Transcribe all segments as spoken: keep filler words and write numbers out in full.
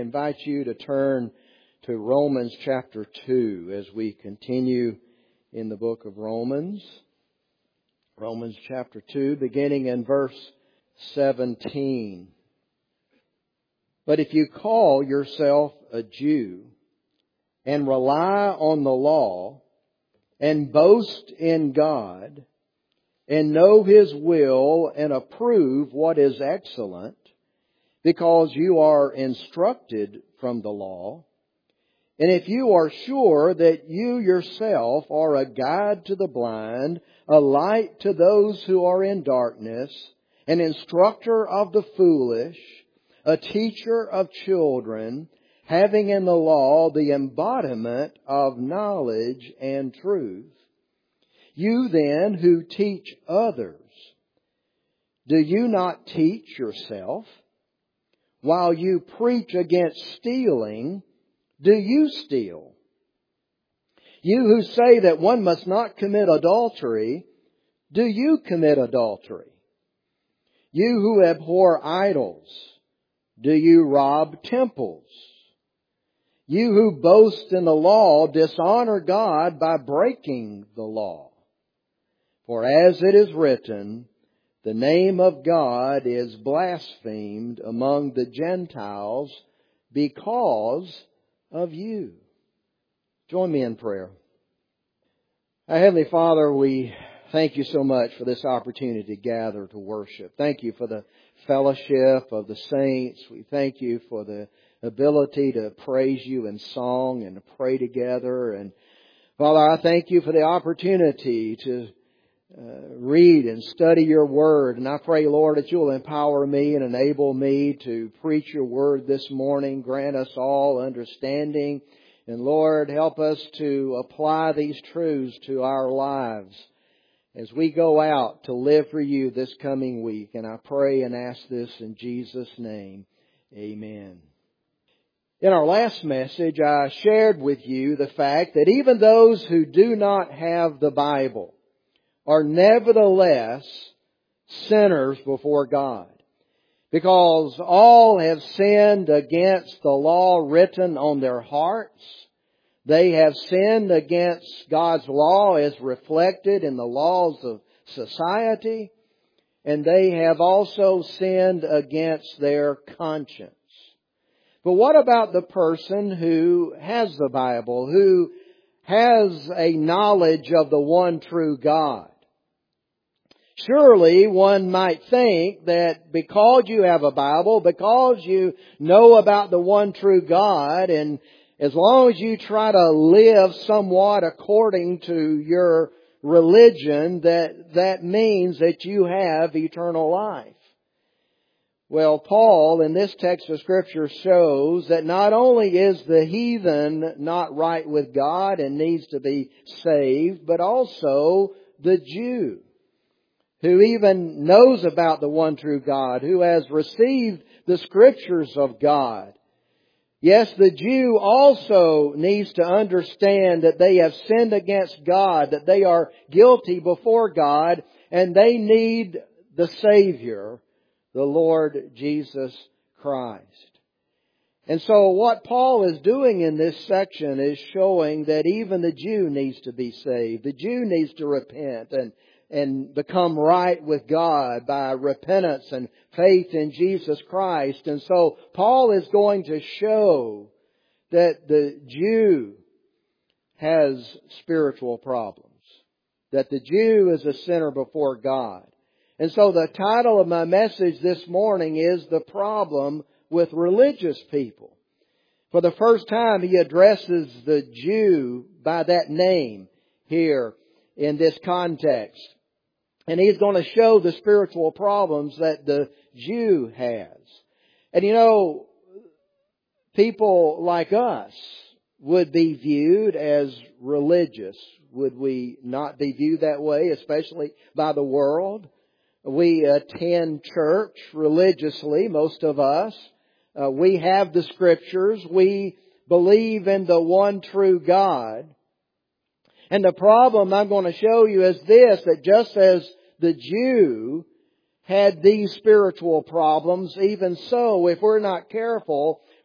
invite you to turn to Romans chapter two as we continue in the book of Romans. Romans chapter two, beginning in verse seventeen. But if you call yourself a Jew and rely on the law and boast in God and know His will and approve what is excellent, because you are instructed from the law, and if you are sure that you yourself are a guide to the blind, a light to those who are in darkness, an instructor of the foolish, a teacher of children, having in the law the embodiment of knowledge and truth, you then who teach others, do you not teach yourself? While you preach against stealing, do you steal? You who say that one must not commit adultery, do you commit adultery? You who abhor idols, do you rob temples? You who boast in the law dishonor God by breaking the law. For as it is written, the name of God is blasphemed among the Gentiles because of you. Join me in prayer. Our Heavenly Father, we thank you so much for this opportunity to gather to worship. Thank you for the fellowship of the saints. We thank you for the ability to praise you in song and to pray together. And Father, I thank you for the opportunity to Uh, read and study your Word. And I pray, Lord, that you'll empower me and enable me to preach your Word this morning. Grant us all understanding. And Lord, help us to apply these truths to our lives as we go out to live for you this coming week. And I pray and ask this in Jesus' name. Amen. In our last message, I shared with you the fact that even those who do not have the Bible are nevertheless sinners before God, because all have sinned against the law written on their hearts. They have sinned against God's law as reflected in the laws of society, and they have also sinned against their conscience. But what about the person who has the Bible, who has a knowledge of the one true God? Surely one might think that because you have a Bible, because you know about the one true God, and as long as you try to live somewhat according to your religion, that that means that you have eternal life. Well, Paul in this text of Scripture shows that not only is the heathen not right with God and needs to be saved, but also the Jew, who even knows about the one true God, who has received the Scriptures of God. Yes, the Jew also needs to understand that they have sinned against God, that they are guilty before God, and they need the Savior, the Lord Jesus Christ. And so what Paul is doing in this section is showing that even the Jew needs to be saved. The Jew needs to repent and and become right with God by repentance and faith in Jesus Christ. And so Paul is going to show that the Jew has spiritual problems, that the Jew is a sinner before God. And so the title of my message this morning is The Problem with Religious People. For the first time, he addresses the Jew by that name here in this context. And he's going to show the spiritual problems that the Jew has. And you know, people like us would be viewed as religious. Would we not be viewed that way, especially by the world? We attend church religiously, most of us. Uh, we have the Scriptures. We believe in the one true God. And the problem I'm going to show you is this, that just as the Jew had these spiritual problems, even so, if we're not careful,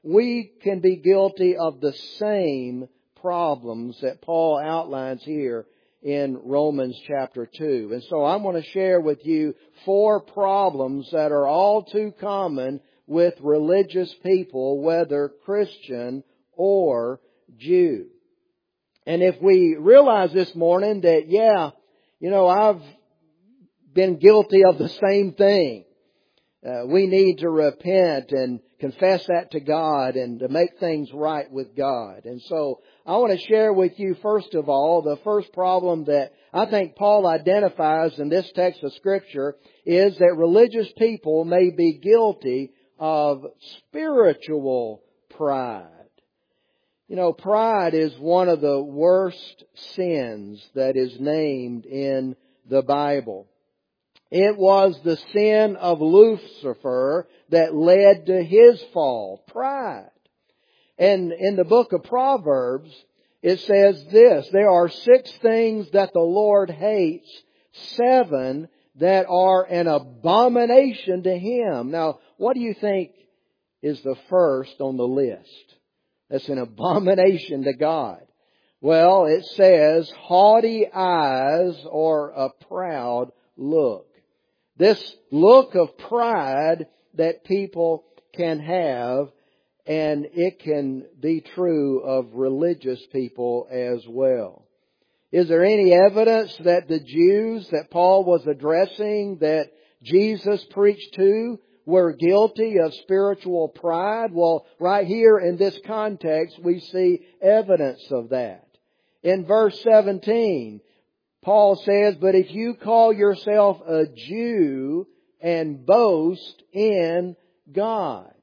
we can be guilty of the same problems that Paul outlines here in Romans chapter two. And so I'm going to share with you four problems that are all too common with religious people, whether Christian or Jew. And if we realize this morning that, yeah, you know, I've been guilty of the same thing. Uh, we need to repent and confess that to God and to make things right with God. And so I want to share with you, first of all, the first problem that I think Paul identifies in this text of Scripture is that religious people may be guilty of spiritual pride. You know, pride is one of the worst sins that is named in the Bible. It was the sin of Lucifer that led to his fall, pride. And in the book of Proverbs, it says this, there are six things that the Lord hates, seven that are an abomination to Him. Now, what do you think is the first on the list that's an abomination to God? Well, it says haughty eyes or a proud look. This look of pride that people can have, and it can be true of religious people as well. Is there any evidence that the Jews that Paul was addressing, that Jesus preached to, were guilty of spiritual pride? Well, right here in this context, we see evidence of that. In verse seventeen, Paul says, but if you call yourself a Jew and boast in God.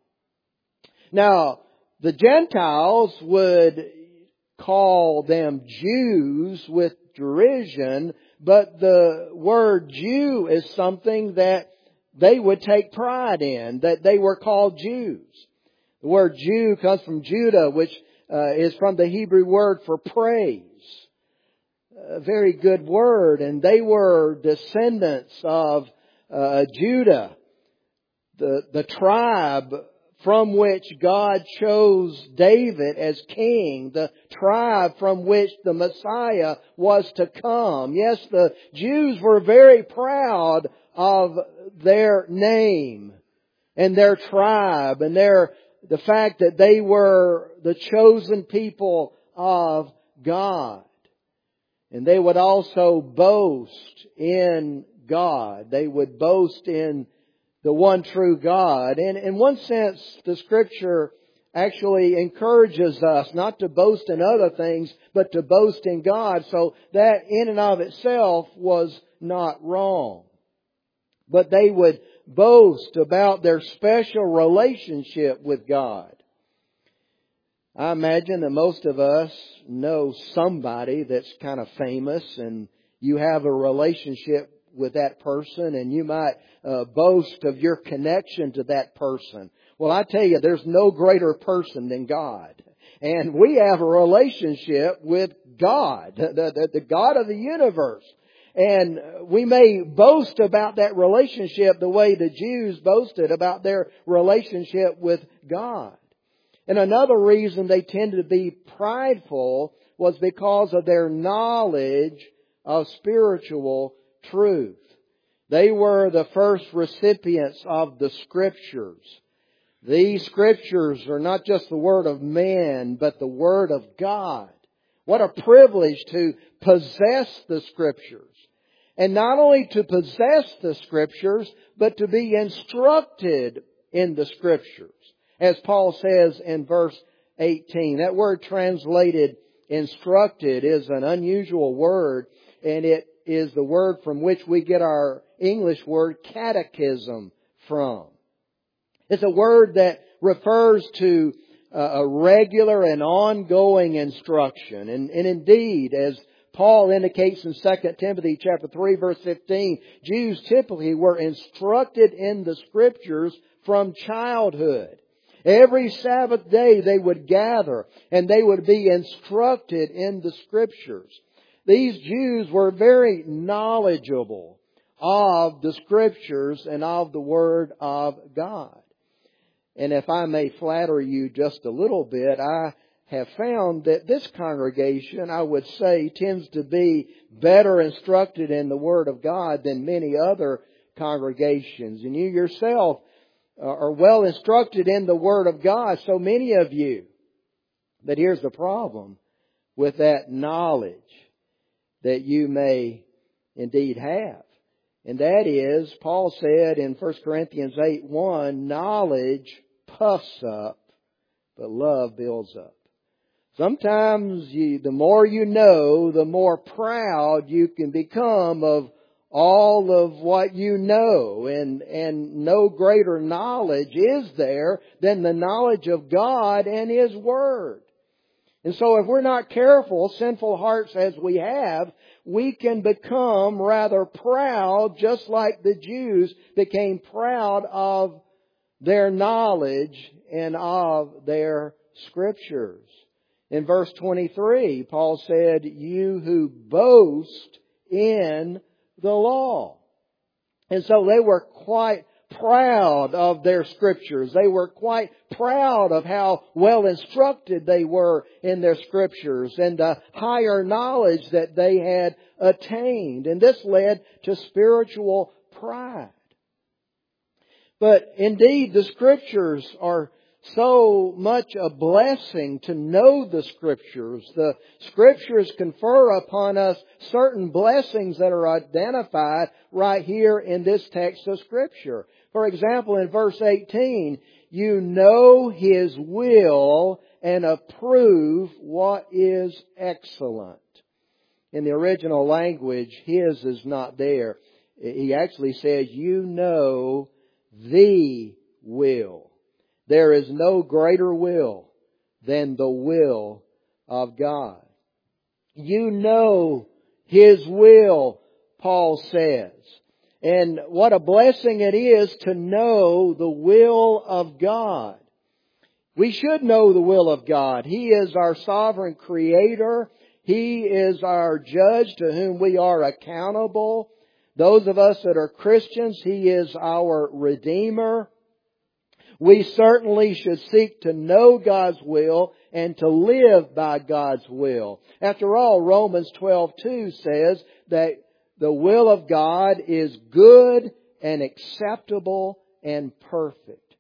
Now, the Gentiles would call them Jews with derision, but the word Jew is something that they would take pride in, that they were called Jews. The word Jew comes from Judah, which uh, is from the Hebrew word for praise. A very good word, and they were descendants of uh, Judah, the the tribe from which God chose David as king, the tribe from which the Messiah was to come. Yes, the Jews were very proud of their name and their tribe and their the fact that they were the chosen people of God. And they would also boast in God. They would boast in the one true God. And in one sense, the Scripture actually encourages us not to boast in other things, but to boast in God. So that in and of itself was not wrong. But they would boast about their special relationship with God. I imagine that most of us know somebody that's kind of famous, and you have a relationship with that person, and you might uh, boast of your connection to that person. Well, I tell you, there's no greater person than God. And we have a relationship with God, the, the, the God of the universe. And we may boast about that relationship the way the Jews boasted about their relationship with God. And another reason they tended to be prideful was because of their knowledge of spiritual truth. They were the first recipients of the Scriptures. These Scriptures are not just the Word of man, but the Word of God. What a privilege to possess the Scriptures. And not only to possess the Scriptures, but to be instructed in the Scriptures. As Paul says in verse eighteen, that word translated instructed is an unusual word, and it is the word from which we get our English word catechism from. It's a word that refers to a regular and ongoing instruction. And, and indeed, as Paul indicates in Second Timothy chapter three, verse fifteen, Jews typically were instructed in the Scriptures from childhood. Every Sabbath day they would gather and they would be instructed in the Scriptures. These Jews were very knowledgeable of the Scriptures and of the Word of God. And if I may flatter you just a little bit, I have found that this congregation, I would say, tends to be better instructed in the Word of God than many other congregations. And you yourself are well instructed in the Word of God, so many of you. But here's the problem with that knowledge that you may indeed have. And that is, Paul said in First Corinthians eight one, knowledge puffs up, but love builds up. Sometimes you, the more you know, the more proud you can become of all of what you know. And, and no greater knowledge is there than the knowledge of God and His Word. And so if we're not careful, sinful hearts as we have, we can become rather proud, just like the Jews became proud of their knowledge and of their Scriptures. In verse twenty-three, Paul said, you who boast in the law. And so they were quite proud of their Scriptures. They were quite proud of how well instructed they were in their Scriptures and the higher knowledge that they had attained. And this led to spiritual pride. But indeed, the Scriptures are so much a blessing to know the Scriptures. The Scriptures confer upon us certain blessings that are identified right here in this text of Scripture. For example, in verse eighteen, you know His will and approve what is excellent. In the original language, His is not there. He actually says, you know the will. There is no greater will than the will of God. You know His will, Paul says. And what a blessing it is to know the will of God. We should know the will of God. He is our sovereign Creator. He is our judge to whom we are accountable. Those of us that are Christians, He is our Redeemer. We certainly should seek to know God's will and to live by God's will. After all, Romans twelve two says that the will of God is good and acceptable and perfect.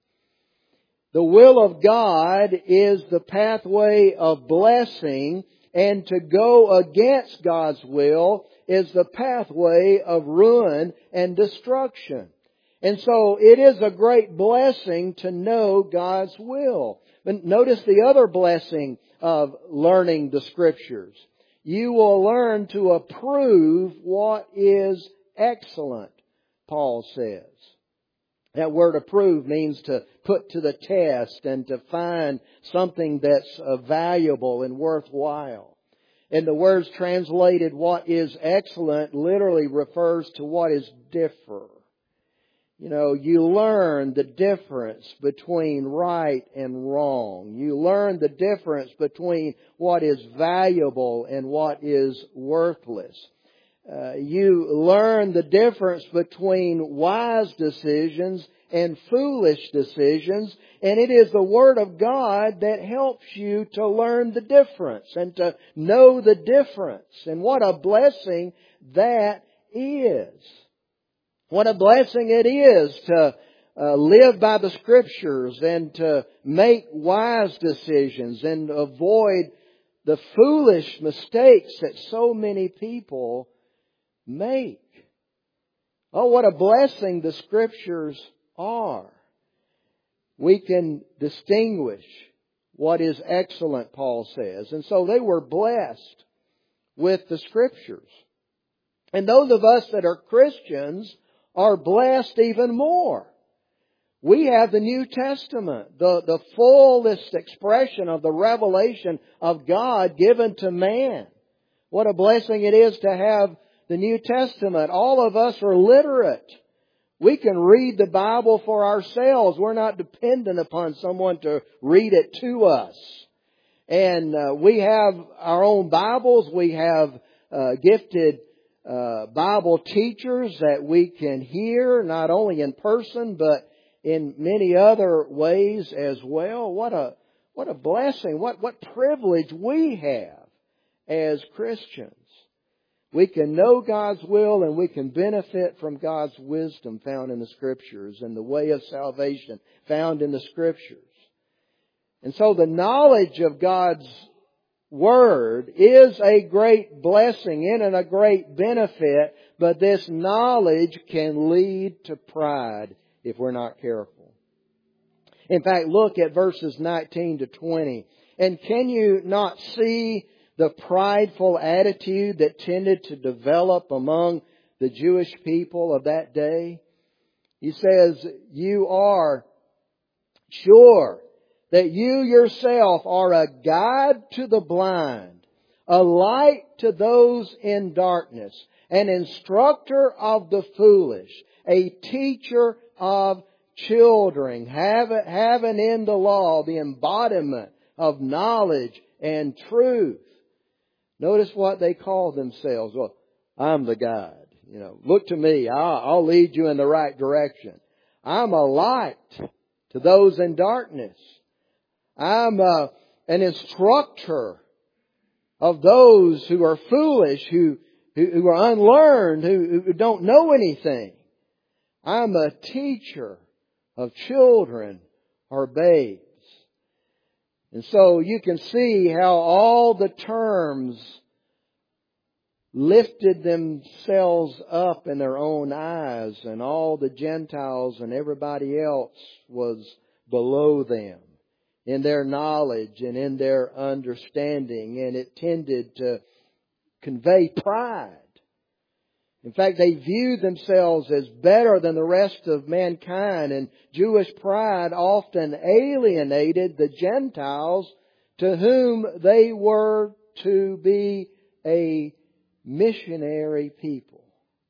The will of God is the pathway of blessing, and to go against God's will is the pathway of ruin and destruction. And so it is a great blessing to know God's will. But notice the other blessing of learning the Scriptures. You will learn to approve what is excellent, Paul says. That word approve means to put to the test and to find something that's valuable and worthwhile. And the words translated what is excellent literally refers to what is different. You know, you learn the difference between right and wrong. You learn the difference between what is valuable and what is worthless. Uh, you learn the difference between wise decisions and foolish decisions. And it is the Word of God that helps you to learn the difference and to know the difference. And what a blessing that is. What a blessing it is to uh, live by the Scriptures and to make wise decisions and avoid the foolish mistakes that so many people make. Oh, what a blessing the Scriptures are. We can distinguish what is excellent, Paul says. And so they were blessed with the Scriptures. And those of us that are Christians are blessed even more. We have the New Testament, the, the fullest expression of the revelation of God given to man. What a blessing it is to have the New Testament. All of us are literate. We can read the Bible for ourselves. We're not dependent upon someone to read it to us. And uh, we have our own Bibles. We have uh, gifted Uh, Bible teachers that we can hear not only in person but in many other ways as well. What a what a blessing, what, what privilege we have as Christians. We can know God's will and we can benefit from God's wisdom found in the Scriptures and the way of salvation found in the Scriptures. And so the knowledge of God's Word is a great blessing and a great benefit, but this knowledge can lead to pride if we're not careful. In fact, look at verses nineteen to twenty. And can you not see the prideful attitude that tended to develop among the Jewish people of that day? He says, you are sure that you yourself are a guide to the blind, a light to those in darkness, an instructor of the foolish, a teacher of children, having in the law the embodiment of knowledge and truth. Notice what they call themselves. Well, I'm the guide. You know, look to me. I'll, I'll lead you in the right direction. I'm a light to those in darkness. I'm a, an instructor of those who are foolish, who, who, who are unlearned, who, who don't know anything. I'm a teacher of children or babes. And so you can see how all the terms lifted themselves up in their own eyes, and all the Gentiles and everybody else was below them in their knowledge and in their understanding, and it tended to convey pride. In fact, they viewed themselves as better than the rest of mankind, and Jewish pride often alienated the Gentiles to whom they were to be a missionary people.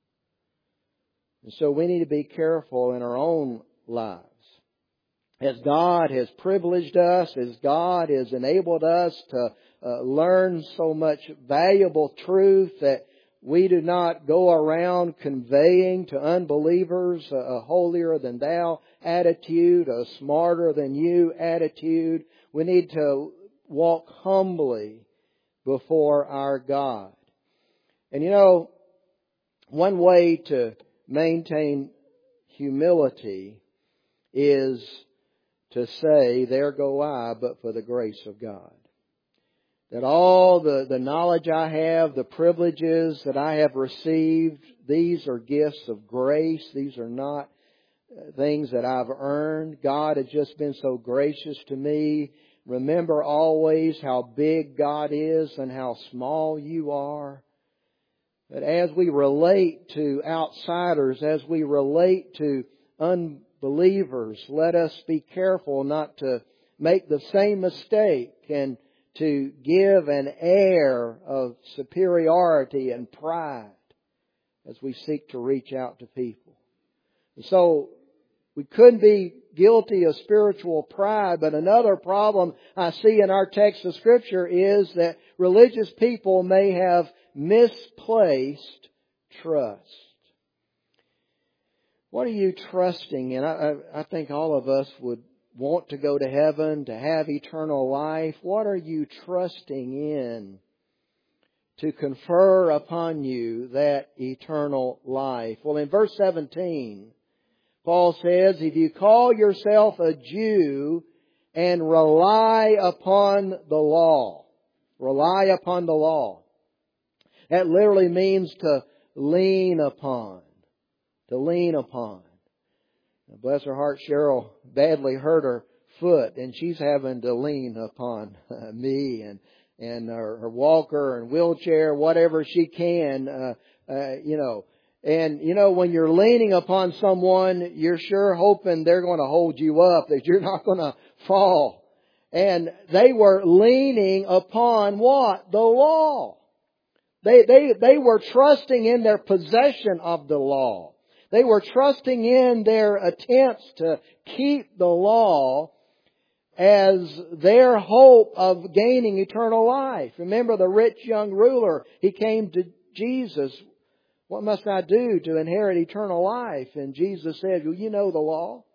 And so we need to be careful in our own lives. As God has privileged us, as God has enabled us to uh, learn so much valuable truth, that we do not go around conveying to unbelievers a, a holier than thou attitude, a smarter than you attitude. We need to walk humbly before our God. And you know, one way to maintain humility is to say, there go I, but for the grace of God. That all the, the knowledge I have, the privileges that I have received, these are gifts of grace. These are not things that I've earned. God has just been so gracious to me. Remember always how big God is and how small you are. But as we relate to outsiders, as we relate to unbelievers, let us be careful not to make the same mistake and to give an air of superiority and pride as we seek to reach out to people. And so we couldn't be guilty of spiritual pride, but another problem I see in our text of Scripture is that religious people may have misplaced trust. What are you trusting in? I, I, I think all of us would want to go to heaven, to have eternal life. What are you trusting in to confer upon you that eternal life? Well, in verse seventeen, Paul says, if you call yourself a Jew and rely upon the law, rely upon the law. That literally means to lean upon, to lean upon. Bless her heart, Cheryl badly hurt her foot, and she's having to lean upon uh, me and and her, her walker and wheelchair, whatever she can, uh, uh, you know. And, you know, when you're leaning upon someone, you're sure hoping they're going to hold you up, that you're not going to fall. And they were leaning upon what? The law. They, they, they were trusting in their possession of the law. They were trusting in their attempts to keep the law as their hope of gaining eternal life. Remember the rich young ruler, he came to Jesus. What must I do to inherit eternal life? And Jesus said, well, you know the law.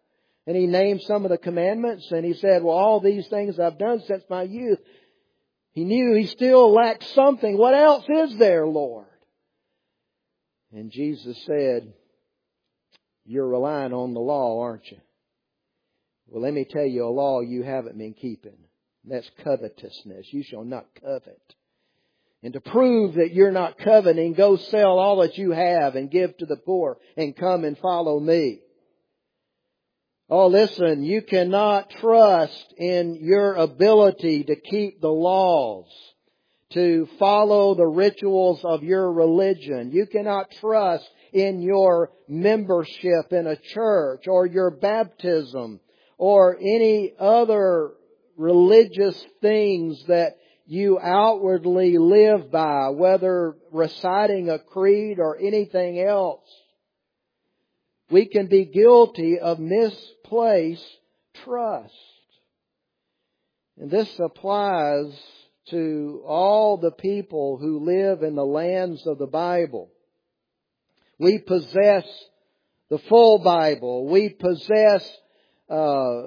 And he named some of the commandments, and he said, well, all these things I've done since my youth. He knew he still lacked something. What else is there, Lord? And Jesus said, you're relying on the law, aren't you? Well, let me tell you a law you haven't been keeping. That's covetousness. You shall not covet. And to prove that you're not coveting, go sell all that you have and give to the poor and come and follow me. Oh, listen, you cannot trust in your ability to keep the laws, to follow the rituals of your religion. You cannot trust in your membership in a church or your baptism or any other religious things that you outwardly live by, whether reciting a creed or anything else. We can be guilty of misplaced trust. And this applies to all the people who live in the lands of the Bible. We possess the full Bible. We possess uh,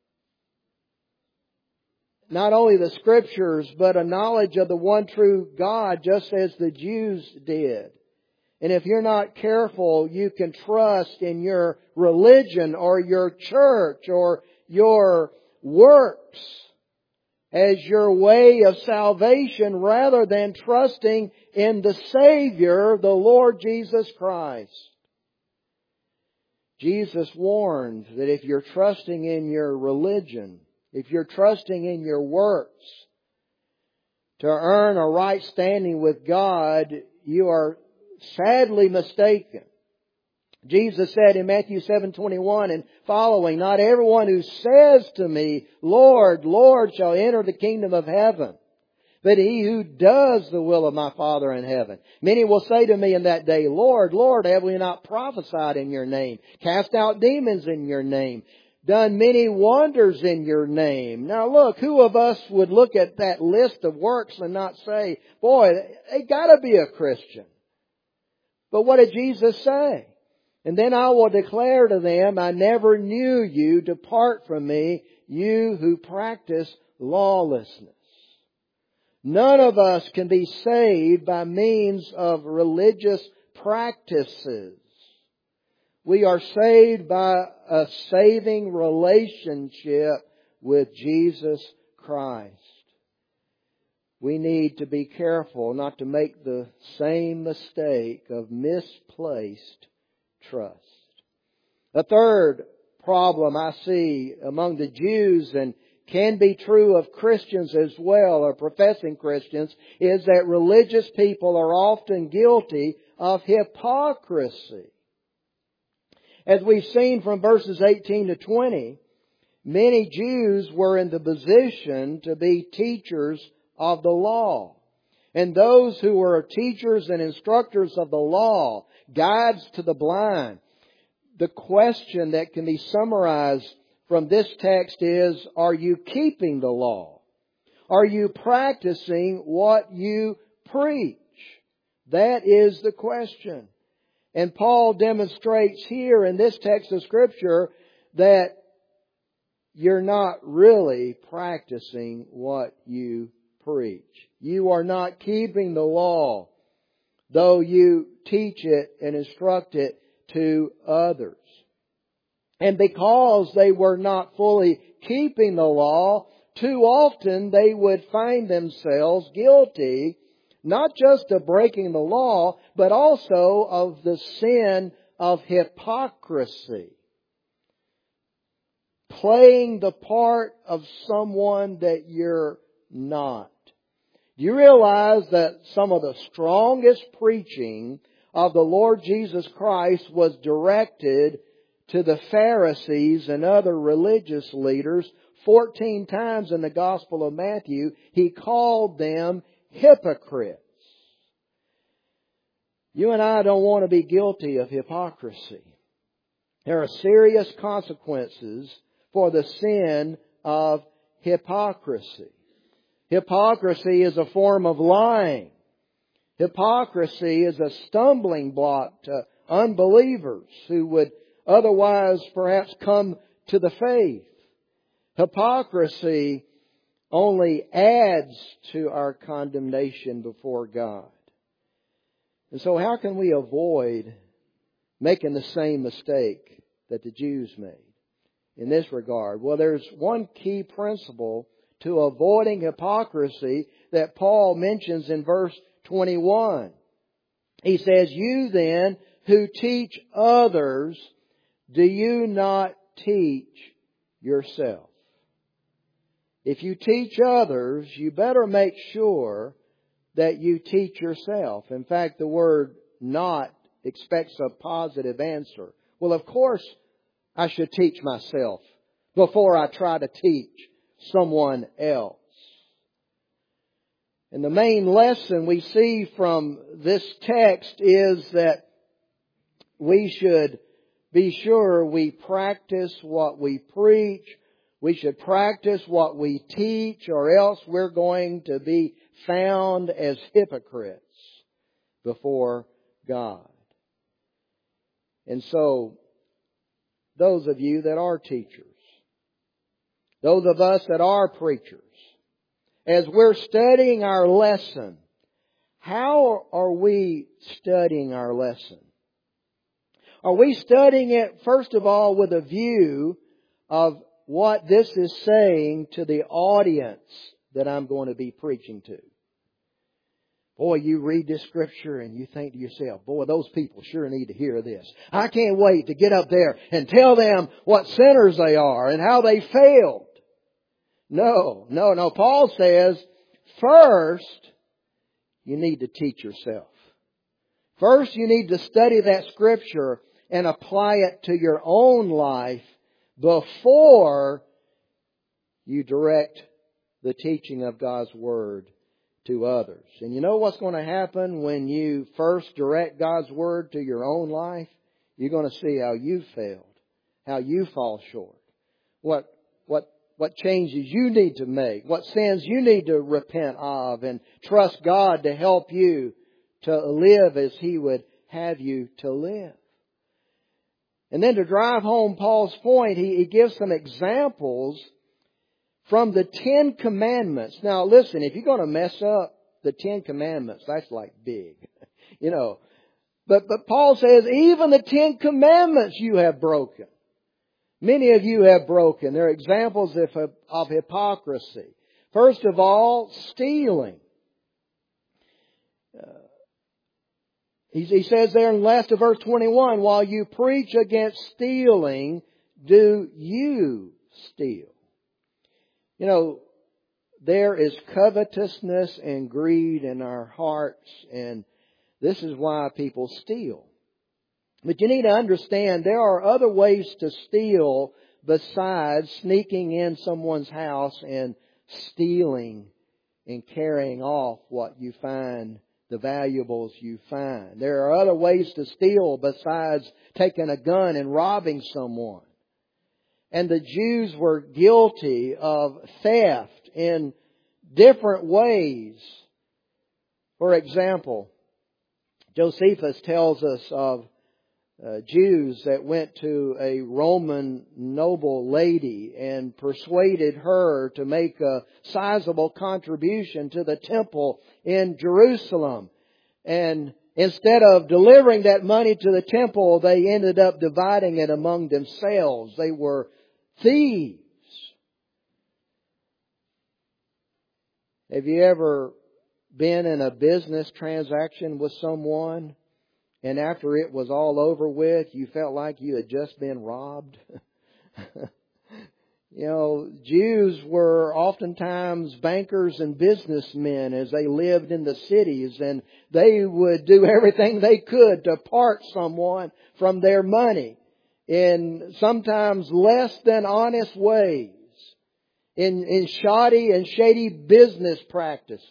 not only the Scriptures, but a knowledge of the one true God, just as the Jews did. And if you're not careful, you can trust in your religion or your church or your works as your way of salvation rather than trusting in the Savior, the Lord Jesus Christ. Jesus warned that if you're trusting in your religion, if you're trusting in your works to earn a right standing with God, you are sadly mistaken. Jesus said in Matthew seven twenty-one and following, not everyone who says to me, Lord, Lord, shall enter the kingdom of heaven, but he who does the will of my Father in heaven. Many will say to me in that day, Lord, Lord, have we not prophesied in your name, cast out demons in your name, done many wonders in your name? Now look, who of us would look at that list of works and not say, boy, they gotta be a Christian. But what did Jesus say? And then I will declare to them, I never knew you. Depart from me, you who practice lawlessness. None of us can be saved by means of religious practices. We are saved by a saving relationship with Jesus Christ. We need to be careful not to make the same mistake of misplaced trust. A third problem I see among the Jews, and can be true of Christians as well, or professing Christians, is that religious people are often guilty of hypocrisy. As we've seen from verses eighteen to twenty, many Jews were in the position to be teachers of the law. And those who were teachers and instructors of the law, guides to the blind. The question that can be summarized from this text is, are you keeping the law? Are you practicing what you preach? That is the question. And Paul demonstrates here in this text of Scripture that you're not really practicing what you preach. You are not keeping the law, though you teach it and instruct it to others. And because they were not fully keeping the law, too often they would find themselves guilty, not just of breaking the law, but also of the sin of hypocrisy. Playing the part of someone that you're not. Do you realize that some of the strongest preaching of the Lord Jesus Christ was directed to the Pharisees and other religious leaders? Fourteen times in the Gospel of Matthew, He called them hypocrites. You and I don't want to be guilty of hypocrisy. There are serious consequences for the sin of hypocrisy. Hypocrisy is a form of lying. Hypocrisy is a stumbling block to unbelievers who would otherwise perhaps come to the faith. Hypocrisy only adds to our condemnation before God. And so how can we avoid making the same mistake that the Jews made in this regard? Well, there's one key principle to avoiding hypocrisy that Paul mentions in verse twenty-one. He says, "You then who teach others, do you not teach yourself?" If you teach others, you better make sure that you teach yourself. In fact, the word "not" expects a positive answer. Well, of course, I should teach myself before I try to teach someone else. And the main lesson we see from this text is that we should be sure we practice what we preach. We should practice what we teach, or else we're going to be found as hypocrites before God. And so, those of you that are teachers, those of us that are preachers, as we're studying our lesson, how are we studying our lesson? Are we studying it, first of all, with a view of what this is saying to the audience that I'm going to be preaching to? Boy, you read this scripture and you think to yourself, boy, those people sure need to hear this. I can't wait to get up there and tell them what sinners they are and how they failed. No, no, no. Paul says, first, you need to teach yourself. First, you need to study that scripture and apply it to your own life before you direct the teaching of God's Word to others. And you know what's going to happen when you first direct God's Word to your own life? You're going to see how you failed, how you fall short, what what what changes you need to make, what sins you need to repent of, and trust God to help you to live as He would have you to live. And then to drive home Paul's point, he, he gives some examples from the Ten Commandments. Now listen, if you're going to mess up the Ten Commandments, that's like big. You know. But, but Paul says, even the Ten Commandments you have broken. Many of you have broken. They're examples of, of hypocrisy. First of all, stealing. Uh, he, he says there in the last of verse twenty-one, while you preach against stealing, do you steal? You know, there is covetousness and greed in our hearts, and this is why people steal. But you need to understand there are other ways to steal besides sneaking in someone's house and stealing and carrying off what you find, the valuables you find. There are other ways to steal besides taking a gun and robbing someone. And the Jews were guilty of theft in different ways. For example, Josephus tells us of uh, Jews that went to a Roman noble lady and persuaded her to make a sizable contribution to the temple in Jerusalem. And instead of delivering that money to the temple, they ended up dividing it among themselves. They were thieves. Have you ever been in a business transaction with someone, and after it was all over with, you felt like you had just been robbed? You know, Jews were oftentimes bankers and businessmen as they lived in the cities, and they would do everything they could to part someone from their money in sometimes less than honest ways, in, in shoddy and shady business practices.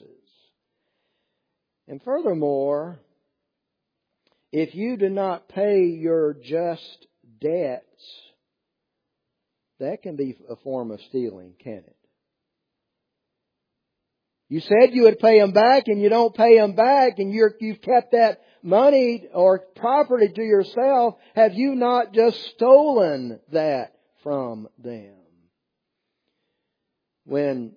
And furthermore, if you do not pay your just debts, that can be a form of stealing, can't it? You said you would pay them back and you don't pay them back, and you're, you've kept that money or property to yourself. Have you not just stolen that from them. When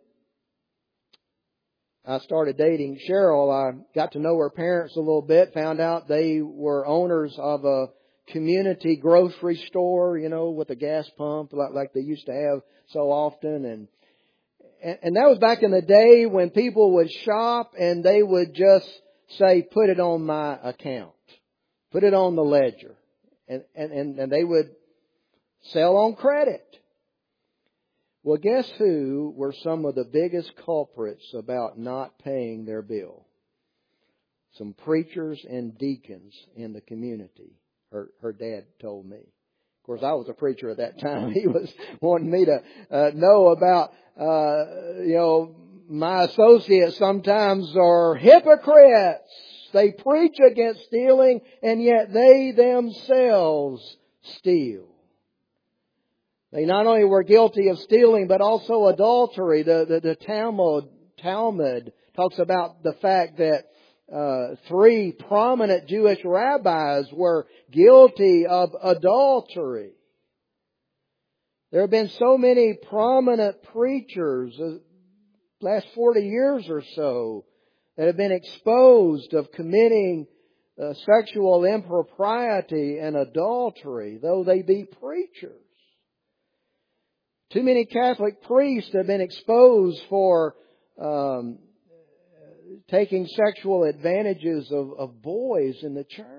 I started dating Cheryl, I got to know her parents a little bit, found out they were owners of a community grocery store, you know, with a gas pump like, like they used to have so often. And, and and that was back in the day when people would shop and they would just say, put it on my account. Put it on the ledger. And, and, and, and they would sell on credit. Well, guess who were some of the biggest culprits about not paying their bill? Some preachers and deacons in the community. Her, her dad told me. Of course, I was a preacher at that time. He was wanting me to uh, know about, uh, you know, my associates sometimes are hypocrites. They preach against stealing, and yet they themselves steal. They not only were guilty of stealing, but also adultery. The, the, the Talmud, Talmud talks about the fact that uh, three prominent Jewish rabbis were guilty of adultery. There have been so many prominent preachers, uh, last forty years or so, that have been exposed of committing uh, sexual impropriety and adultery, though they be preachers. Too many Catholic priests have been exposed for um, taking sexual advantages of, of boys in the church.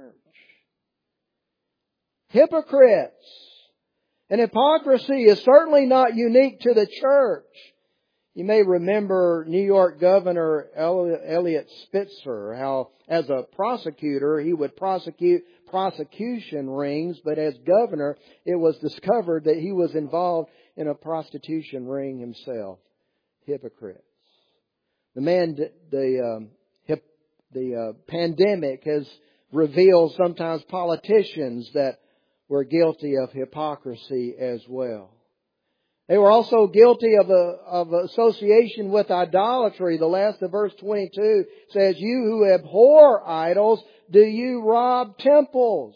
Hypocrites. And hypocrisy is certainly not unique to the church. You may remember New York Governor Eliot Spitzer, how as a prosecutor he would prosecute prosecution rings, but as governor it was discovered that he was involved in a prostitution ring himself. Hypocrites. The man, the um, hip, the uh, pandemic has revealed sometimes politicians that were guilty of hypocrisy as well. They were also guilty of a, of association with idolatry. The last of verse twenty-two says, "You who abhor idols, do you rob temples?"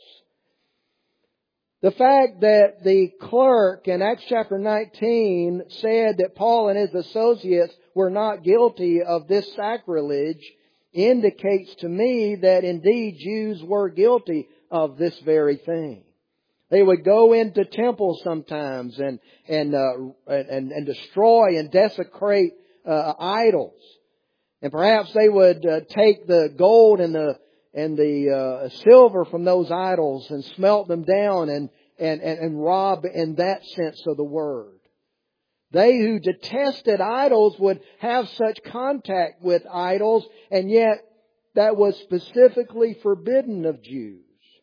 The fact that the clerk in Acts chapter nineteen said that Paul and his associates were not guilty of this sacrilege indicates to me that indeed Jews were guilty of this very thing. They would go into temples sometimes and and uh, and, and destroy and desecrate uh, idols, and perhaps they would uh, take the gold and the and the uh, silver from those idols and smelt them down and, and and and rob in that sense of the word. They who detested idols would have such contact with idols, and yet that was specifically forbidden of Jews.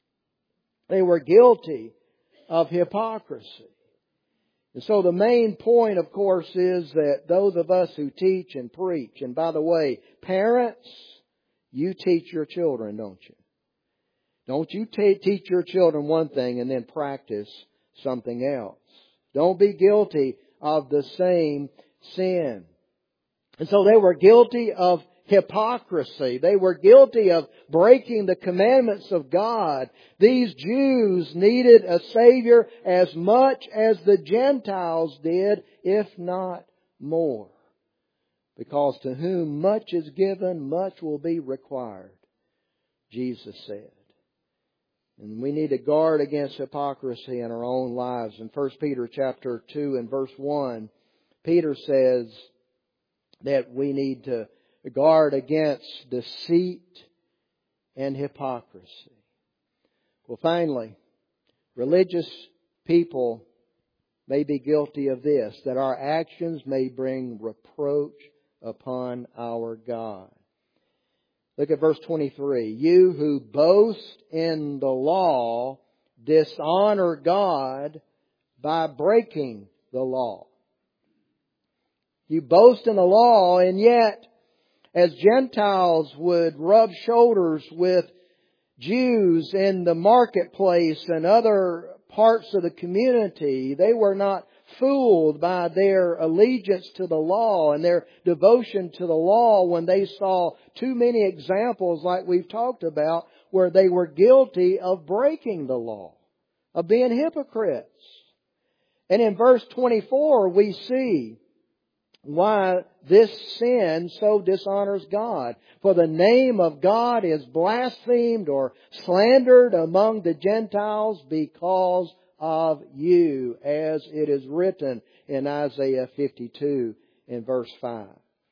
They were guilty of hypocrisy. And so the main point, of course, is that those of us who teach and preach, and by the way, parents, you teach your children, don't you? Don't you t- teach your children one thing and then practice something else. Don't be guilty of the same sin. And so they were guilty of hypocrisy. They were guilty of breaking the commandments of God. These Jews needed a Savior as much as the Gentiles did, if not more. Because to whom much is given, much will be required, Jesus said. And we need to guard against hypocrisy in our own lives. In First Peter chapter two and verse one, Peter says that we need to guard against deceit and hypocrisy. Well, finally, religious people may be guilty of this, that our actions may bring reproach upon our God. Look at verse twenty-three. You who boast in the law dishonor God by breaking the law. You boast in the law, and yet as Gentiles would rub shoulders with Jews in the marketplace and other parts of the community, they were not fooled by their allegiance to the law and their devotion to the law when they saw too many examples like we've talked about where they were guilty of breaking the law, of being hypocrites. And in verse twenty-four we see why this sin so dishonors God. For the name of God is blasphemed or slandered among the Gentiles because of you, as it is written in Isaiah fifty-two in verse five.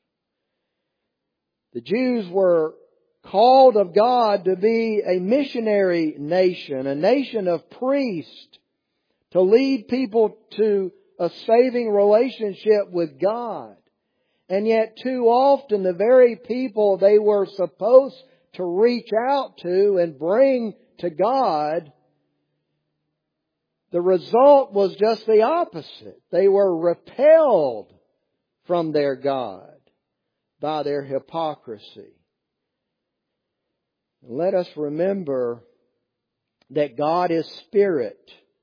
The Jews were called of God to be a missionary nation, a nation of priests, to lead people to a saving relationship with God. And yet too often the very people they were supposed to reach out to and bring to God, the result was just the opposite. They were repelled from their God by their hypocrisy. Let us remember that God is Spirit.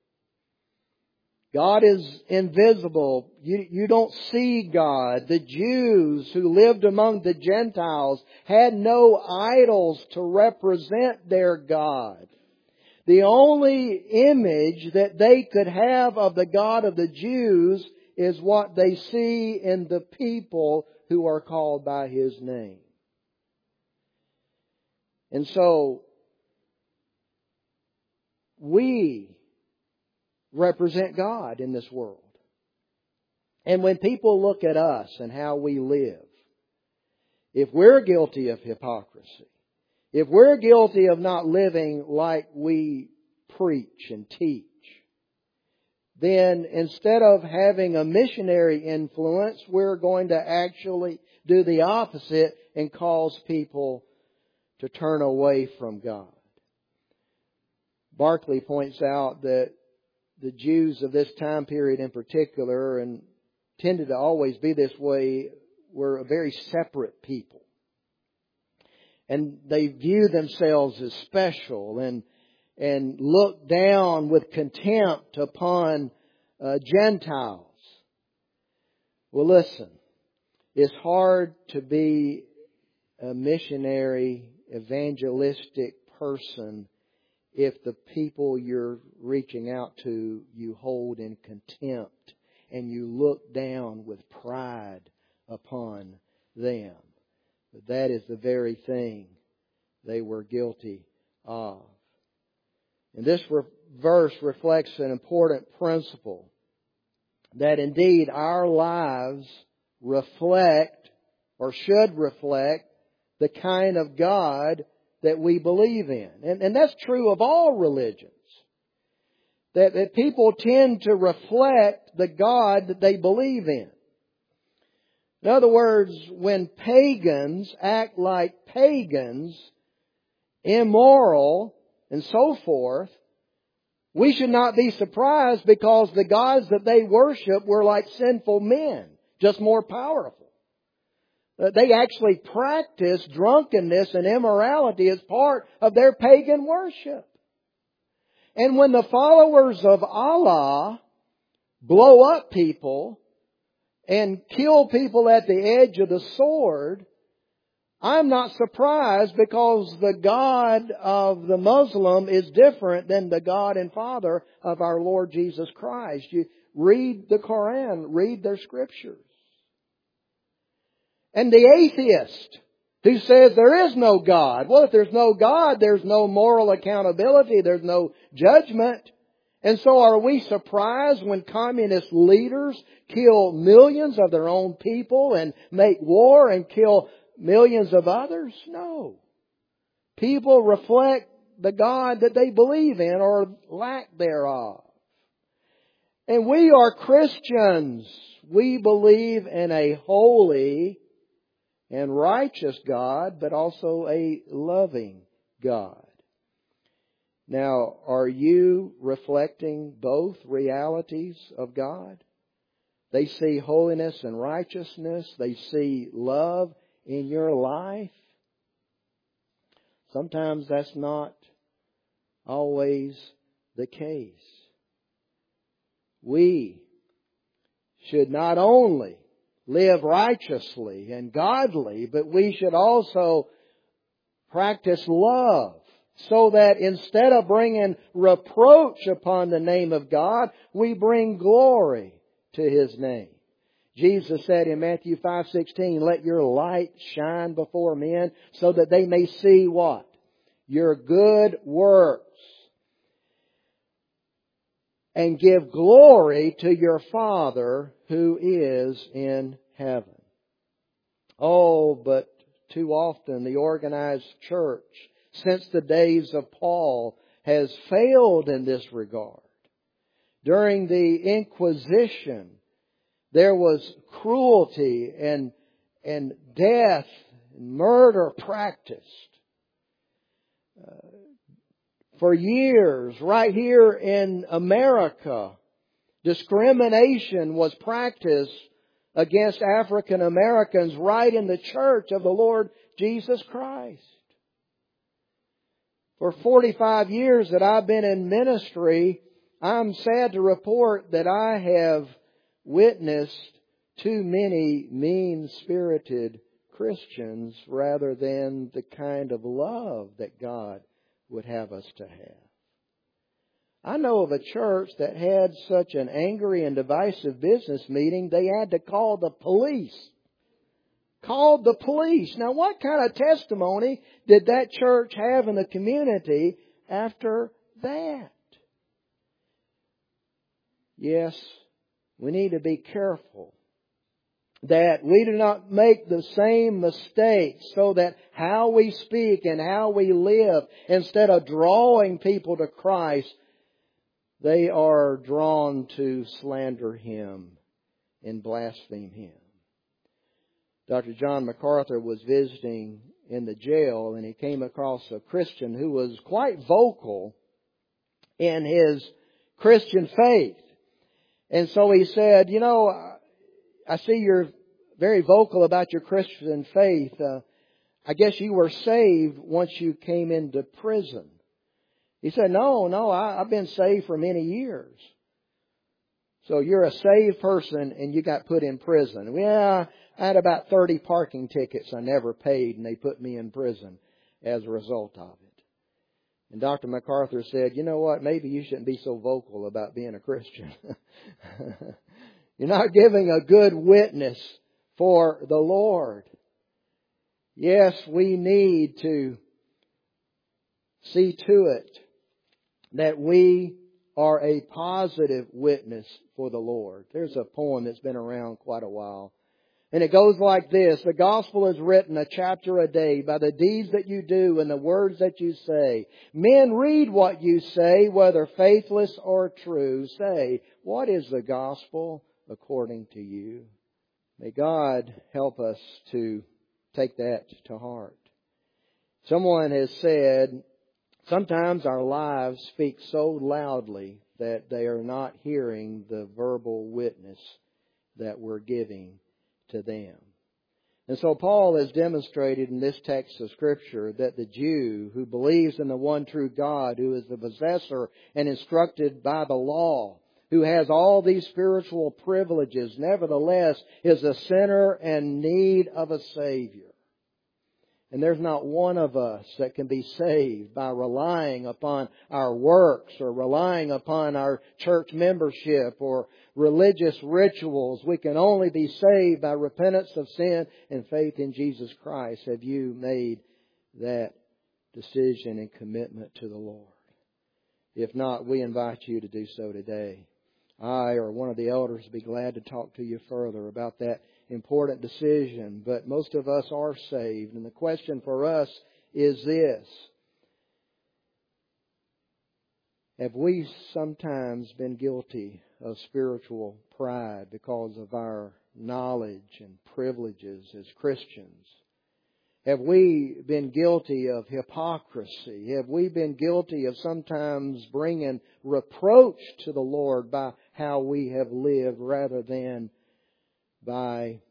God is invisible. You, you don't see God. The Jews who lived among the Gentiles had no idols to represent their God. The only image that they could have of the God of the Jews is what they see in the people who are called by His name. And so, we represent God in this world. And when people look at us and how we live, if we're guilty of hypocrisy, if we're guilty of not living like we preach and teach, then instead of having a missionary influence, we're going to actually do the opposite and cause people to turn away from God. Barclay points out that the Jews of this time period in particular, and tended to always be this way, were a very separate people. And they view themselves as special and and look down with contempt upon uh, Gentiles. Well, listen, it's hard to be a missionary, evangelistic person if the people you're reaching out to you hold in contempt and you look down with pride upon them. But that is the very thing they were guilty of. And this re- verse reflects an important principle, that indeed our lives reflect, or should reflect, the kind of God that we believe in. And, and that's true of all religions. That, that people tend to reflect the God that they believe in. In other words, when pagans act like pagans, immoral, and so forth, we should not be surprised because the gods that they worship were like sinful men, just more powerful. They actually practice drunkenness and immorality as part of their pagan worship. And when the followers of Allah blow up people and kill people at the edge of the sword, I'm not surprised, because the God of the Muslim is different than the God and Father of our Lord Jesus Christ. You read the Quran, read their scriptures. And the atheist who says there is no God. Well, if there's no God, there's no moral accountability, there's no judgment. And so are we surprised when communist leaders kill millions of their own people and make war and kill millions of others? No. People reflect the God that they believe in or lack thereof. And we are Christians. We believe in a holy and righteous God, but also a loving God. Now, are you reflecting both realities of God? They see holiness and righteousness. They see love in your life. Sometimes that's not always the case. We should not only live righteously and godly, but we should also practice love so that instead of bringing reproach upon the name of God, we bring glory to His name. Jesus said in Matthew five sixteen, "Let your light shine before men so that they may see" what? "Your good works, and give glory to your Father who is in heaven." Oh, but too often the organized church, since the days of Paul, has failed in this regard. During the Inquisition, there was cruelty and, and death and murder practiced. Uh, for years, right here in America, discrimination was practiced against African Americans right in the church of the Lord Jesus Christ. For forty-five years that I've been in ministry, I'm sad to report that I have witnessed too many mean-spirited Christians rather than the kind of love that God would have us to have. I know of a church that had such an angry and divisive business meeting, they had to call the police. Called the police. Now, what kind of testimony did that church have in the community after that? Yes, we need to be careful that we do not make the same mistakes, so that how we speak and how we live, instead of drawing people to Christ, they are drawn to slander Him and blaspheme Him. Doctor John MacArthur was visiting in the jail, and he came across a Christian who was quite vocal in his Christian faith. And so he said, "You know, I see you're very vocal about your Christian faith. Uh, I guess you were saved once you came into prison." He said, no, no, I, I've been saved for many years. "So you're a saved person and you got put in prison." "Yeah, I had about thirty parking tickets I never paid, and they put me in prison as a result of it." And Doctor MacArthur said, "You know what? Maybe you shouldn't be so vocal about being a Christian. You're not giving a good witness for the Lord." Yes, we need to see to it that we are a positive witness for the Lord. There's a poem that's been around quite a while. And it goes like this: "The gospel is written a chapter a day by the deeds that you do and the words that you say. Men read what you say, whether faithless or true. Say, what is the gospel according to you?" May God help us to take that to heart. Someone has said, sometimes our lives speak so loudly that they are not hearing the verbal witness that we're giving to them. And so Paul has demonstrated in this text of Scripture that the Jew who believes in the one true God, who is the possessor and instructed by the law, who has all these spiritual privileges, nevertheless is a sinner and need of a Savior. And there's not one of us that can be saved by relying upon our works or relying upon our church membership or religious rituals. We can only be saved by repentance of sin and faith in Jesus Christ. Have you made that decision and commitment to the Lord? If not, we invite you to do so today. I or one of the elders will be glad to talk to you further about that important decision. But most of us are saved. And the question for us is this: have we sometimes been guilty of spiritual pride because of our knowledge and privileges as Christians? Have we been guilty of hypocrisy? Have we been guilty of sometimes bringing reproach to the Lord by how we have lived rather than by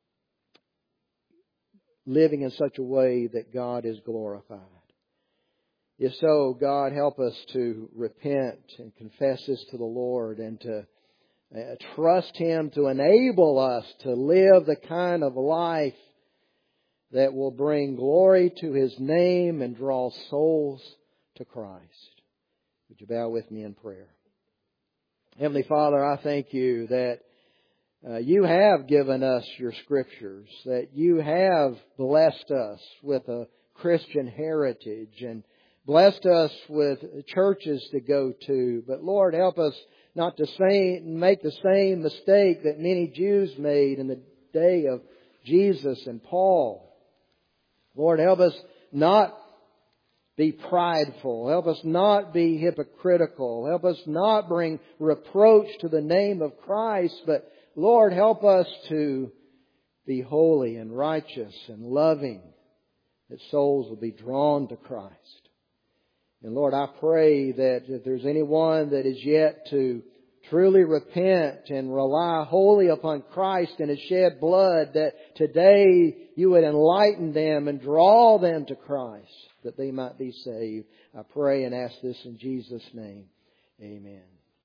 living in such a way that God is glorified? If so, God help us to repent and confess this to the Lord and to uh, trust Him to enable us to live the kind of life that will bring glory to His name and draw souls to Christ. Would you bow with me in prayer? Heavenly Father, I thank You that uh, You have given us Your Scriptures, that You have blessed us with a Christian heritage and blessed us with churches to go to. But Lord, help us not to say, make the same mistake that many Jews made in the day of Jesus and Paul. Lord, help us not be prideful. Help us not be hypocritical. Help us not bring reproach to the name of Christ. But Lord, help us to be holy and righteous and loving, that souls will be drawn to Christ. And Lord, I pray that if there's anyone that is yet to truly repent and rely wholly upon Christ and His shed blood, that today You would enlighten them and draw them to Christ, that they might be saved. I pray and ask this in Jesus' name. Amen.